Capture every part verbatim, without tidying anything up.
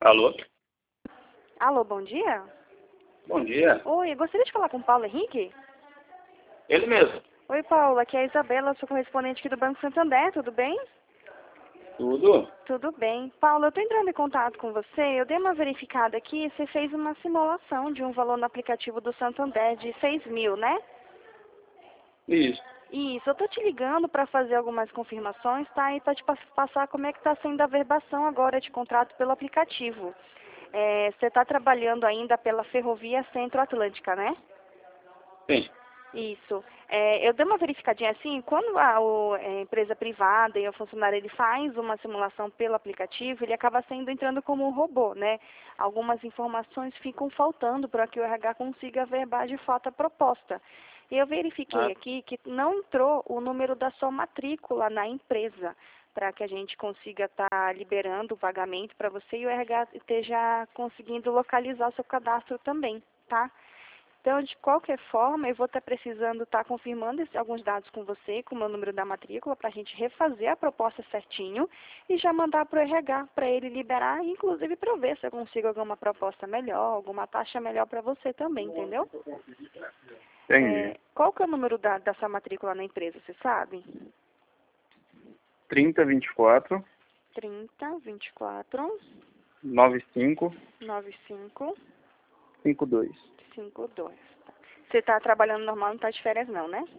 Alô? Alô, bom dia? Bom dia. Oi, gostaria de falar com o Paulo Henrique? Ele mesmo. Oi, Paulo, aqui é a Isabela, sou correspondente aqui do Banco Santander, tudo bem? Tudo? Tudo bem. Paulo, eu estou entrando em contato com você, eu dei uma verificada aqui, você fez uma simulação de um valor no aplicativo do Santander de seis mil, né? Isso. Isso, eu estou te ligando para fazer algumas confirmações, tá? E para te pass- passar como é que está sendo a verbação agora de contrato pelo aplicativo. É, você está trabalhando ainda pela Ferrovia Centro-Atlântica, né? Sim. Isso. É, eu dei uma verificadinha assim, quando a, o- a empresa privada e o funcionário ele faz uma simulação pelo aplicativo, ele acaba sendo entrando como um robô, né? Algumas informações ficam faltando para que o R H consiga verbar de fato a proposta. E eu verifiquei Ah, aqui que não entrou o número da sua matrícula na empresa, para que a gente consiga estar liberando o pagamento para você e o R H esteja conseguindo localizar o seu cadastro também, tá? Então, de qualquer forma, eu vou estar precisando estar confirmando esse- alguns dados com você, com o meu número da matrícula, para a gente refazer a proposta certinho e já mandar para o R H, para ele liberar, inclusive para eu ver se eu consigo alguma proposta melhor, alguma taxa melhor para você também, entendeu? entendi. É, qual que é o número da, da sua matrícula na empresa, você sabe? trinta, vinte e quatro, trinta, vinte e quatro, noventa e cinco, noventa e cinco, cinquenta e dois. cinquenta e dois. Você está trabalhando normal, não está de férias não, né?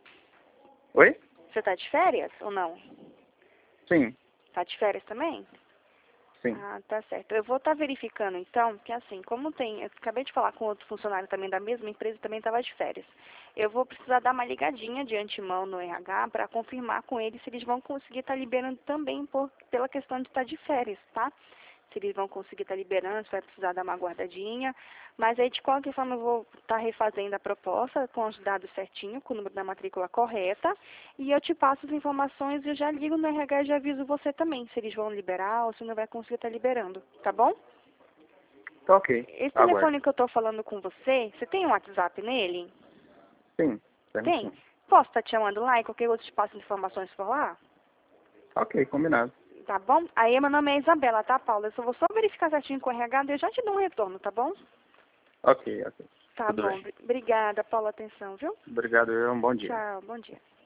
Oi? Você está de férias ou não? Sim, Está de férias também? sim. Ah, tá certo. Eu vou estar verificando então, que assim, como tem, eu acabei de falar com outro funcionário também da mesma empresa, também estava de férias. Eu vou precisar dar uma ligadinha de antemão no R H para confirmar com eles se eles vão conseguir estar liberando também por, pela questão de estar de férias, tá? Se eles vão conseguir estar liberando, se vai precisar dar uma guardadinha. Mas aí, de qualquer forma, eu vou estar refazendo a proposta com os dados certinho, com o número da matrícula correta. E eu te passo as informações e eu já ligo no R H e já aviso você também, se eles vão liberar ou se não vai conseguir estar liberando, tá bom? Tá ok. Esse Aguardo. telefone que eu estou falando com você, você tem um WhatsApp nele? Sim, temos Tem? sim. Posso estar te chamando lá e qualquer outro te passo informações por lá? Ok, combinado. Tá bom? Aí meu nome é Isabela, tá, Paula? Eu só vou só verificar certinho com o R H e eu já te dou um retorno, tá bom? Ok, ok. Tá Tudo bom. bem. Obrigada, Paula, atenção, viu? Obrigado, um bom dia. Tchau, bom dia.